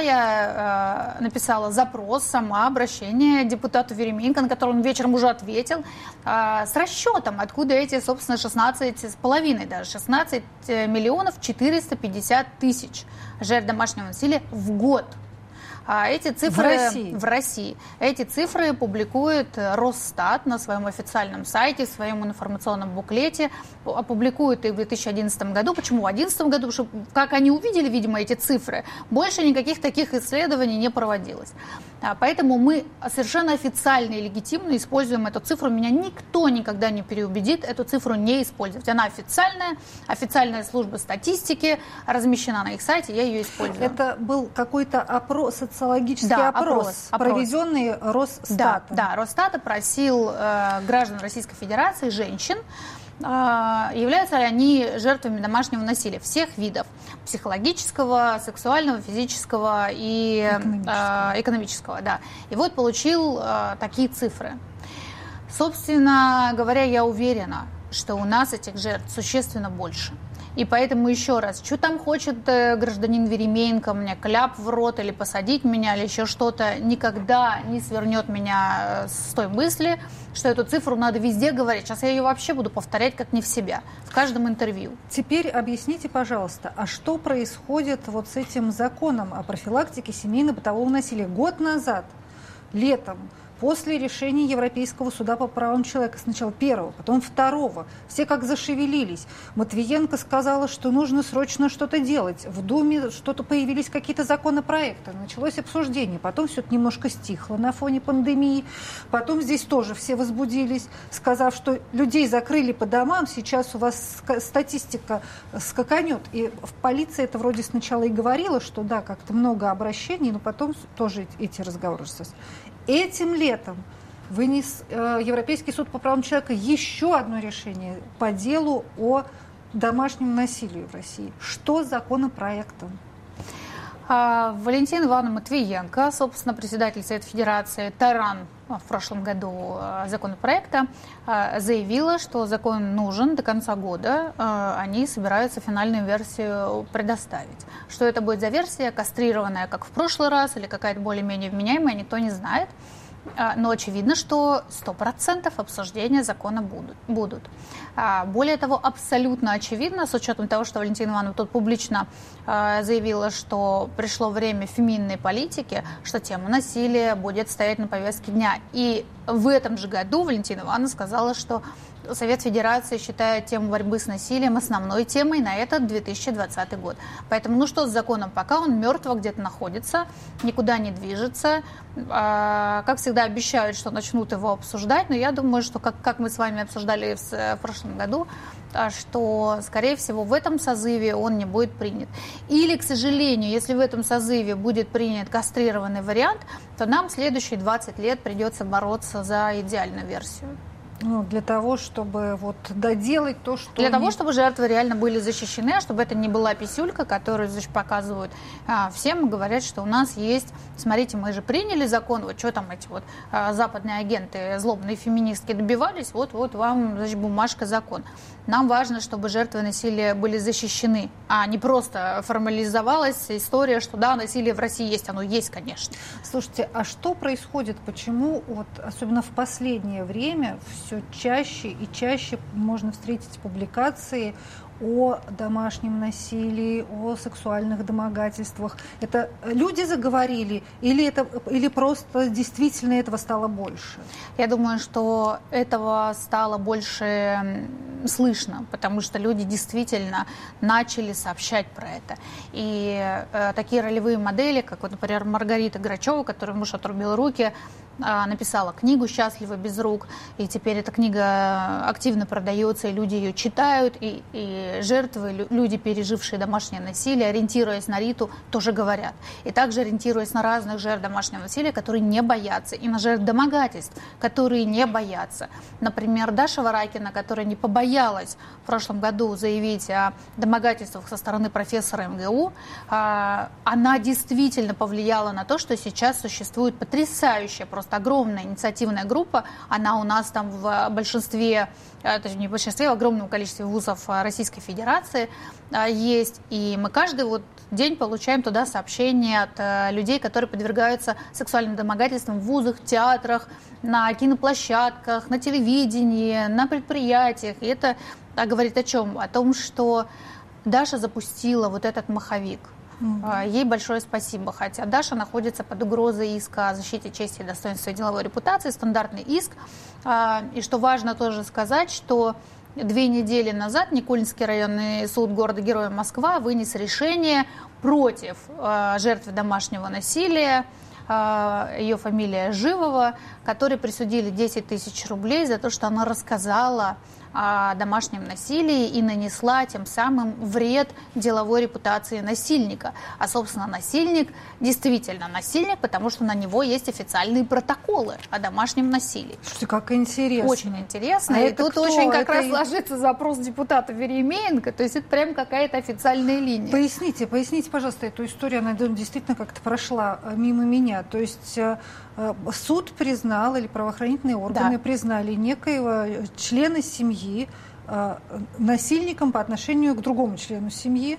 я написала запрос, сама обращение депутату Веремеенко, на который он вечером уже ответил, с расчетом, откуда эти, собственно, 16,5 даже, 16 миллионов 450 тысяч жертв домашнего насилия в год. Эти цифры в России. Эти цифры публикует Росстат на своем официальном сайте, в своем информационном буклете. Опубликуют их в 2011 году. Почему в 2011 году? Потому что, как они увидели, видимо, эти цифры, больше никаких таких исследований не проводилось. Поэтому мы совершенно официально и легитимно используем эту цифру. Меня никто никогда не переубедит эту цифру не использовать. Она официальная служба статистики размещена на их сайте, я ее использую. Это был какой-то опрос, социологический опрос, проведенный Росстатом. Да, Росстат опросил граждан Российской Федерации, женщин, являются ли они жертвами домашнего насилия всех видов: психологического, сексуального, физического и экономического. Да. И вот получил такие цифры. Собственно говоря, я уверена, что у нас этих жертв существенно больше. И поэтому еще раз, что там хочет гражданин Веремеенко, мне кляп в рот или посадить меня, или еще что-то, никогда не свернет меня с той мысли, что эту цифру надо везде говорить. Сейчас я ее вообще буду повторять как не в себя, в каждом интервью. Теперь объясните, пожалуйста, а что происходит вот с этим законом о профилактике семейно-бытового насилия? Год назад, летом, после решения Европейского суда по правам человека, сначала первого, потом второго, все как зашевелились. Матвиенко сказала, что нужно срочно что-то делать. В Думе что-то появились какие-то законопроекты, началось обсуждение. Потом все это немножко стихло на фоне пандемии. Потом здесь тоже все возбудились, сказав, что людей закрыли по домам, сейчас у вас статистика скаканет. И в полиции это вроде сначала и говорила, что да, как-то много обращений, но потом тоже эти разговоры. Этим летом вынес Европейский суд по правам человека еще одно решение по делу о домашнем насилии в России. Что с законопроектом? Валентина Ивановна Матвиенко, собственно, председатель Совета Федерации, таран в прошлом году законопроекта, заявила, что закон нужен до конца года. Они собираются финальную версию предоставить. Что это будет за версия, кастрированная, как в прошлый раз, или какая-то более-менее вменяемая, никто не знает. Но очевидно, что 100% обсуждения закона будут. Более того, абсолютно очевидно, с учетом того, что Валентина Ивановна тут публично заявила, что пришло время феминной политики, что тема насилия будет стоять на повестке дня. И в этом же году Валентина Ивановна сказала, что Совет Федерации считает тему борьбы с насилием основной темой на этот 2020 год. Поэтому, что с законом? Пока он мертво где-то находится, никуда не движется. Как всегда обещают, что начнут его обсуждать, но я думаю, что, как мы с вами обсуждали в прошлом году, что, скорее всего, в этом созыве он не будет принят. Или, к сожалению, если в этом созыве будет принят кастрированный вариант, то нам следующие 20 лет придется бороться за идеальную версию. Для того, чтобы доделать то, что... Для того, чтобы жертвы реально были защищены, чтобы это не была писюлька, которую показывают всем и говорят, что у нас есть... Смотрите, мы же приняли закон, что там эти западные агенты, злобные феминистки добивались, вот вам, значит, бумажка, закон. Нам важно, чтобы жертвы насилия были защищены, а не просто формализовалась история, что да, насилие в России есть, оно есть, конечно. Слушайте, а что происходит, почему, особенно в последнее время, все чаще и чаще можно встретить публикации о домашнем насилии, о сексуальных домогательствах? Это люди заговорили или просто действительно этого стало больше? Я думаю, что этого стало больше слышно, потому что люди действительно начали сообщать про это. И такие ролевые модели, как, например, Маргарита Грачева, которой муж отрубил руки, написала книгу «Счастливы без рук», и теперь эта книга активно продается, и люди ее читают, и жертвы, люди, пережившие домашнее насилие, ориентируясь на Риту, тоже говорят. И также ориентируясь на разных жертв домашнего насилия, которые не боятся, и на жертв домогательств, которые не боятся. Например, Даша Варакина, которая не побоялась в прошлом году заявить о домогательствах со стороны профессора МГУ, она действительно повлияла на то, что сейчас существует потрясающая, просто огромная инициативная группа. Она у нас там в большинстве, точнее не в большинстве, в огромном количестве вузов Российской Федерации есть. И мы каждый день получаем туда сообщения от людей, которые подвергаются сексуальным домогательствам в вузах, театрах, на киноплощадках, на телевидении, на предприятиях. И это говорит о чем? О том, что Даша запустила этот маховик. Ей большое спасибо, хотя Даша находится под угрозой иска о защите чести и достоинства и деловой репутации, стандартный иск. И что важно тоже сказать, что 2 недели назад Никольский районный суд города-героя Москва вынес решение против жертвы домашнего насилия, ее фамилия Живова, которой присудили 10 тысяч рублей за то, что она рассказала о домашнем насилии и нанесла тем самым вред деловой репутации насильника. А, собственно, насильник действительно насильник, потому что на него есть официальные протоколы о домашнем насилии. Слушайте, как интересно. Очень интересно. И тут кто? Очень как раз ложится запрос депутата Веремеенко, то есть это прям какая-то официальная линия. Поясните, пожалуйста, эту историю, она действительно как-то прошла мимо меня. То есть суд признал, или правоохранительные органы признали некоего члена семьи насильником по отношению к другому члену семьи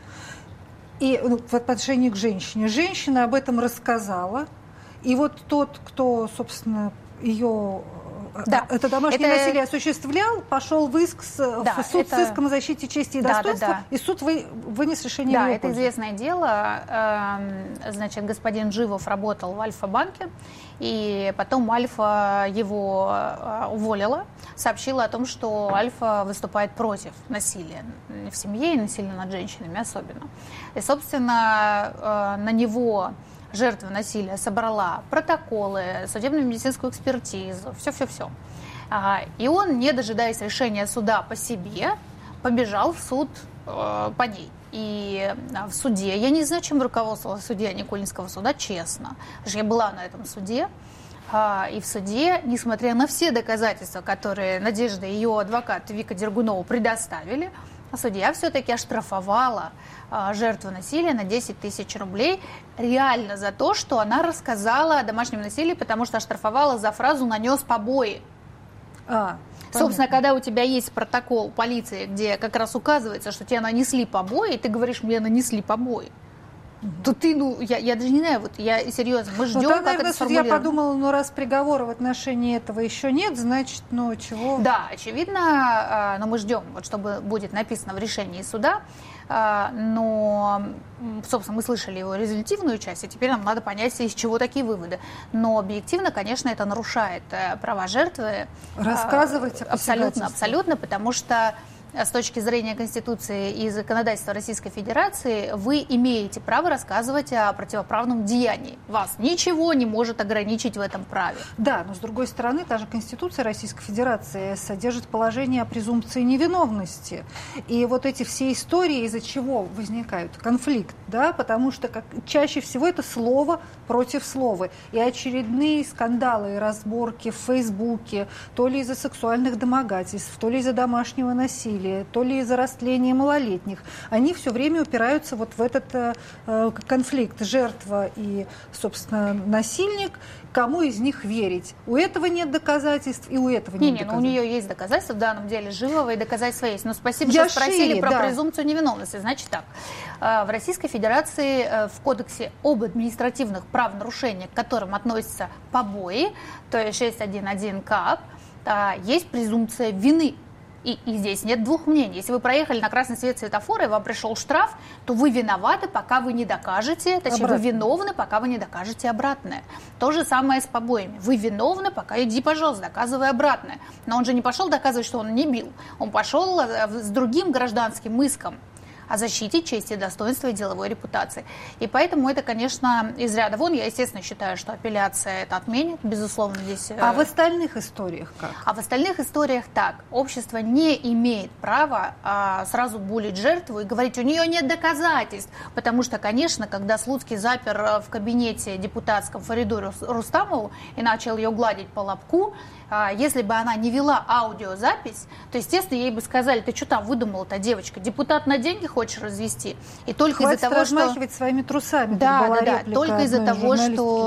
и по отношению к женщине. Женщина об этом рассказала, и тот, кто, собственно, ее... это домашнее насилие осуществлял, пошел в иск в суд с иском о защите чести и достоинства, и суд вынес решение в его пользу. Это известное дело. Значит, господин Живов работал в Альфа-банке, и потом Альфа его уволила, сообщила о том, что Альфа выступает против насилия в семье и насилия над женщинами особенно. И, собственно, на него... жертва насилия собрала протоколы, судебную медицинскую экспертизу, все. И он, не дожидаясь решения суда по себе, побежал в суд по ней. И в суде, я не знаю, чем руководствовалась судья Никольского суда, честно, потому что я была на этом суде, и в суде, несмотря на все доказательства, которые Надежда и ее адвокат Вика Дергунова предоставили, судья все-таки оштрафовала жертву насилия на 10 тысяч рублей реально за то, что она рассказала о домашнем насилии, потому что оштрафовала за фразу «нанес побои». Собственно, когда у тебя есть протокол полиции, где как раз указывается, что тебе нанесли побои, и ты говоришь, мне нанесли побои, то ты, я даже не знаю, я серьезно, мы ждем, как наверное, это сформулировано. Я подумала, раз приговора в отношении этого еще нет, значит, чего? Да, очевидно, но мы ждем, чтобы будет написано в решении суда, но, собственно, мы слышали его резолютивную часть, и теперь нам надо понять, из чего такие выводы. Но объективно, конечно, это нарушает права жертвы. Рассказывать о посягательстве. Абсолютно, потому что с точки зрения Конституции и законодательства Российской Федерации вы имеете право рассказывать о противоправном деянии. Вас ничего не может ограничить в этом праве. Да, но с другой стороны, та же Конституция Российской Федерации содержит положение о презумпции невиновности. И вот эти все истории, из-за чего возникают конфликт, да, потому что чаще всего это слово против слова. И очередные скандалы и разборки в Фейсбуке, то ли из-за сексуальных домогательств, то ли из-за домашнего насилия, то ли из-за растления малолетних, они все время упираются вот в этот конфликт жертва и, собственно, насильник. Кому из них верить? У этого нет доказательств, и у этого нет доказательств. У нее есть доказательства, в данном деле живого, и доказательства есть. Но спасибо, что спросили про презумпцию невиновности. Значит так, в Российской Федерации в Кодексе об административных правонарушениях, к которым относятся побои, то есть 6.1.1 КАП, есть презумпция вины. И здесь нет двух мнений. Если вы проехали на красный свет светофора и вам пришел штраф, то вы виноваты, пока вы не докажете, точнее, вы виновны, пока вы не докажете обратное. То же самое с побоями. Вы виновны, пока иди, пожалуйста, доказывай обратное. Но он же не пошел доказывать, что он не бил. Он пошел с другим гражданским иском о защите чести, достоинства и деловой репутации. И поэтому это, конечно, из ряда вон. Я, естественно, считаю, что апелляция это отменит, безусловно, здесь. А в остальных историях как? А в остальных историях так. Общество не имеет права сразу булить жертву и говорить, у нее нет доказательств. Потому что, конечно, когда Слуцкий запер в кабинете депутатском Фариду Рустамову и начал ее гладить по лобку, если бы она не вела аудиозапись, то, естественно, ей бы сказали, ты что там выдумала-то, девочка, депутат на деньги хочешь развести? И только из-за того, что... размахивать своими трусами. Да, только из-за того,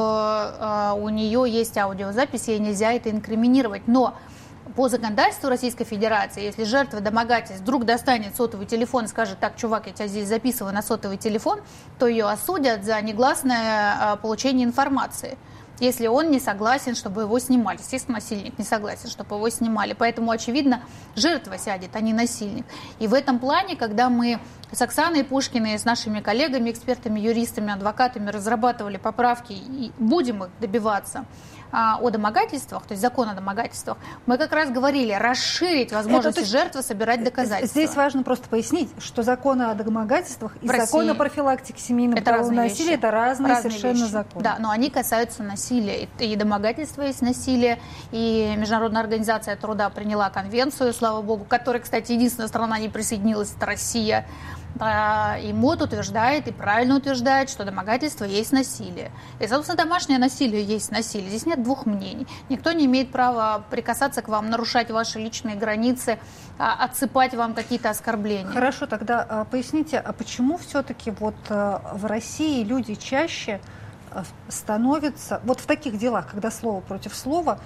что у нее есть аудиозапись, ей нельзя это инкриминировать. Но по законодательству Российской Федерации, если жертва домогательств вдруг достанет сотовый телефон и скажет, так, чувак, я тебя здесь записываю на сотовый телефон, то ее осудят за негласное получение информации. Если он не согласен, чтобы его снимали. Естественно, насильник не согласен, чтобы его снимали. Поэтому, очевидно, жертва сядет, а не насильник. И в этом плане, когда мы с Оксаной Пушкиной, с нашими коллегами, экспертами, юристами, адвокатами разрабатывали поправки и будем их добиваться о домогательствах, то есть закон о домогательствах, мы как раз говорили расширить возможности жертвы собирать доказательства. Здесь важно просто пояснить, что закон о домогательствах и закон о профилактике семейного бытового насилия – это разные совершенно вещи. Законы. Да, но они касаются насилия. И домогательство есть насилие, и Международная организация труда приняла конвенцию, слава богу, к которой, кстати, единственная страна не присоединилась – это Россия. И МОД утверждает, и правильно утверждает, что домогательство есть насилие. И, собственно, домашнее насилие есть насилие. Здесь нет двух мнений. Никто не имеет права прикасаться к вам, нарушать ваши личные границы, отсыпать вам какие-то оскорбления. Хорошо, тогда поясните, а почему все-таки вот в России люди чаще становятся, вот в таких делах, когда слово против слова,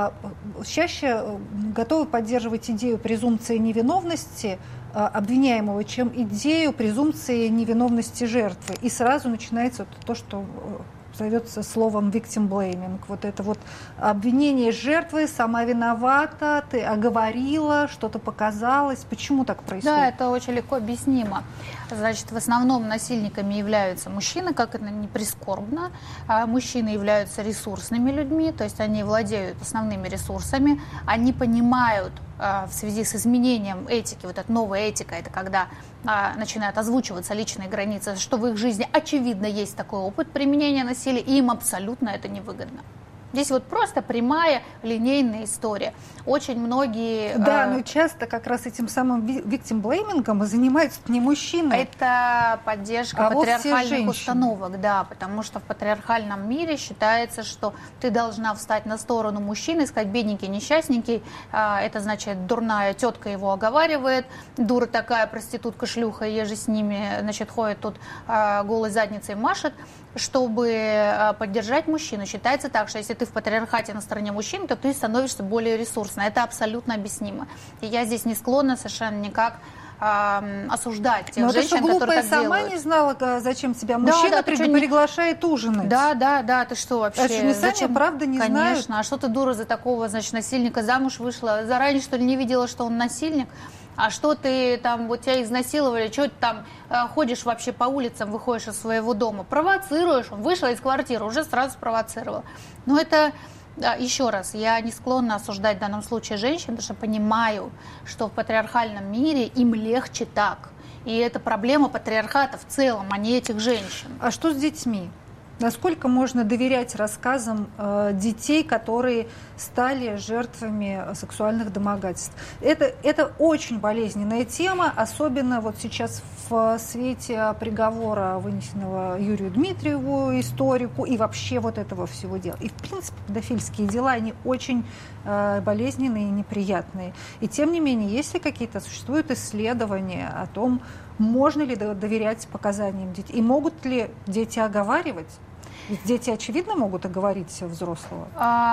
чаще готовы поддерживать идею презумпции невиновности обвиняемого, чем идею презумпции невиновности жертвы. И сразу начинается то, что зовется словом victim blaming. Вот это вот обвинение жертвы, сама виновата, ты оговорила, что-то показалось. Почему так происходит? Да, это очень легко объяснимо. Значит, в основном насильниками являются мужчины, как это не прискорбно. Мужчины являются ресурсными людьми, то есть они владеют основными ресурсами, они понимают в связи с изменением этики, вот эта новая этика, это когда начинают озвучиваться личные границы, что в их жизни очевидно есть такой опыт применения насилия, и им абсолютно это невыгодно. Здесь вот просто прямая линейная история. Очень многие... Да, но часто как раз этим самым victim-blaming занимаются не мужчины. Это поддержка патриархальных установок, да, потому что в патриархальном мире считается, что ты должна встать на сторону мужчины, сказать, бедненький, несчастненький, это значит, дурная тетка его оговаривает, дура такая, проститутка, шлюха, еже с ними, значит, ходит тут голой задницей машет. Чтобы поддержать мужчину, считается так, что если ты в патриархате на стороне мужчин, то ты становишься более ресурсной. Это абсолютно объяснимо. И я здесь не склонна совершенно никак осуждать тех женщин, которые так делают. Сама не знала, зачем тебя мужчина приглашает ужинать. Да, ты что вообще? А что, не зачем, правда, не знают? Конечно, а что ты, дура, за такого, значит, насильника замуж вышла? Заранее, что ли, не видела, что он насильник? А что ты там, вот тебя изнасиловали, что ты там ходишь вообще по улицам, выходишь из своего дома, провоцируешь, он вышел из квартиры, уже сразу спровоцировал. Но это, еще раз, я не склонна осуждать в данном случае женщин, потому что понимаю, что в патриархальном мире им легче так. И это проблема патриархата в целом, а не этих женщин. А что с детьми? Насколько можно доверять рассказам детей, которые стали жертвами сексуальных домогательств? Это очень болезненная тема, особенно вот сейчас в свете приговора, вынесенного Юрию Дмитриеву, историку, и вообще вот этого всего дела. И, в принципе, педофильские дела, они очень болезненные и неприятные. И, тем не менее, если какие-то существуют исследования о том, можно ли доверять показаниям детей, и могут ли дети оговаривать? Ведь дети, очевидно, могут оговорить взрослого.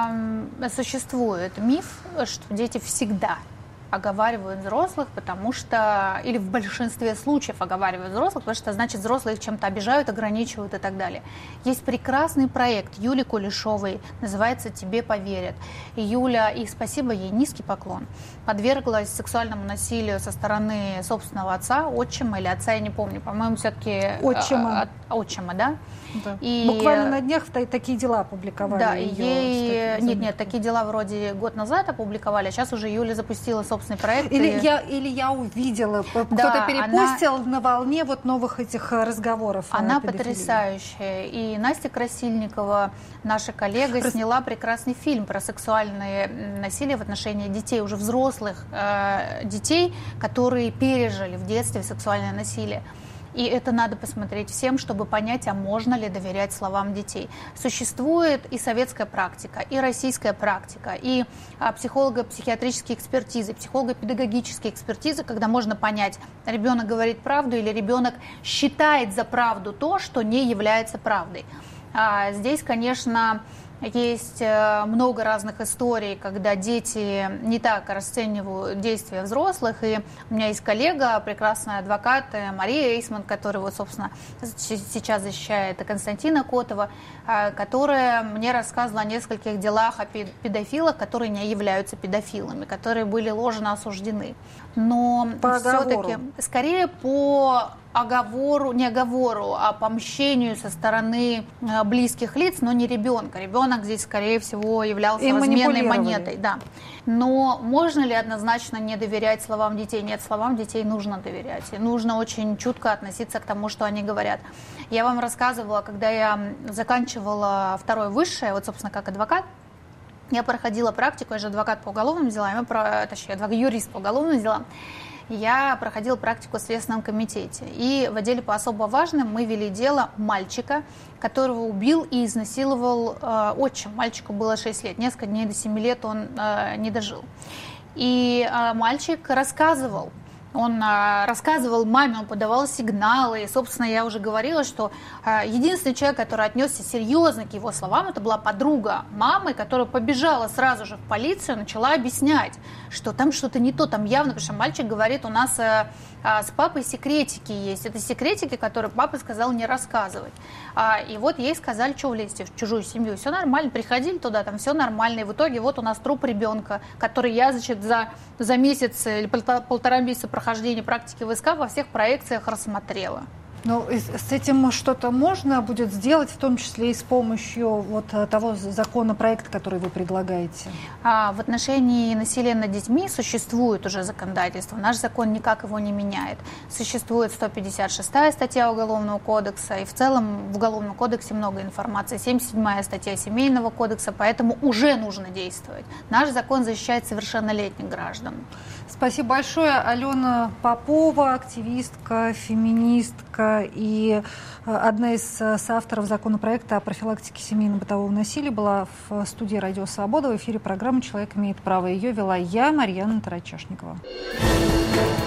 Существует миф, что дети всегда оговаривают взрослых, потому что, или в большинстве случаев оговаривают взрослых, потому что, значит, взрослые их чем-то обижают, ограничивают и так далее. Есть прекрасный проект Юли Кулешовой, называется «Тебе поверят». И Юля, и спасибо ей, низкий поклон, подверглась сексуальному насилию со стороны собственного отца, отчима или отца, я не помню, по-моему, все-таки отчима, да? Да. И буквально на днях такие дела опубликовали. Да, нет, такие дела вроде год назад опубликовали, а сейчас уже Юля запустила собственный проект. Или я увидела, кто-то перепостил на волне вот новых этих разговоров. Она потрясающая. И Настя Красильникова, наша коллега, сняла прекрасный фильм про сексуальное насилие в отношении детей, уже взрослых детей, которые пережили в детстве сексуальное насилие. И это надо посмотреть всем, чтобы понять, а можно ли доверять словам детей. Существует и советская практика, и российская практика, и психолого-психиатрические экспертизы, психолого-педагогические экспертизы, когда можно понять, ребенок говорит правду или ребенок считает за правду то, что не является правдой. Здесь, конечно, есть много разных историй, когда дети не так расценивают действия взрослых. И у меня есть коллега, прекрасная адвокат Мария Эйсман, которая, вот, собственно, сейчас защищает Константина Котова, которая мне рассказывала о нескольких делах о педофилах, которые не являются педофилами, которые были ложно осуждены. Но все-таки скорее по оговору, не оговору, а по мщению со стороны близких лиц, но не ребенка. Ребенок здесь, скорее всего, являлся разменной монетой. Да. Но можно ли однозначно не доверять словам детей? Нет, словам детей нужно доверять. И нужно очень чутко относиться к тому, что они говорят. Я вам рассказывала, когда я заканчивала второе высшее, вот, собственно, как адвокат, я проходила практику, я же адвокат по уголовным делам, юрист по уголовным делам. Я проходила практику в Следственном комитете. И в отделе по особо важным мы вели дело мальчика, которого убил и изнасиловал отчим. Мальчику было 6 лет. Несколько дней до 7 лет он не дожил. И мальчик рассказывал. Он рассказывал маме, он подавал сигналы. И, собственно, я уже говорила, что единственный человек, который отнесся серьезно к его словам, это была подруга мамы, которая побежала сразу же в полицию, начала объяснять, что там что-то не то, там явно, потому что мальчик говорит, у нас с папой секретики есть. Это секретики, которые папа сказал не рассказывать. И вот ей сказали, что вы лезете в чужую семью. Все нормально, приходили туда, там все нормально. И в итоге вот у нас труп ребенка, который я, значит, за месяц или полтора месяца прохождения практики ВСК во всех проекциях рассмотрела. Ну, с этим что-то можно будет сделать, в том числе и с помощью вот того законопроекта, который вы предлагаете? В отношении насилия над детьми существует уже законодательство. Наш закон никак его не меняет. Существует 156-я статья Уголовного кодекса, и в целом в Уголовном кодексе много информации. 77-я статья Семейного кодекса, поэтому уже нужно действовать. Наш закон защищает совершеннолетних граждан. Спасибо большое. Алена Попова, активистка, феминистка и одна из соавторов законопроекта о профилактике семейно-бытового насилия, была в студии «Радио Свобода». В эфире программы «Человек имеет право». Ее вела я, Марьяна Тарачешникова.